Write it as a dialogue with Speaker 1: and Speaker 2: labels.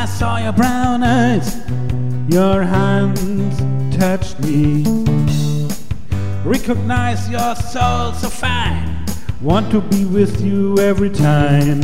Speaker 1: I saw your brown eyes, your hands touched me. Recognize your soul so fine, want to be with you every time.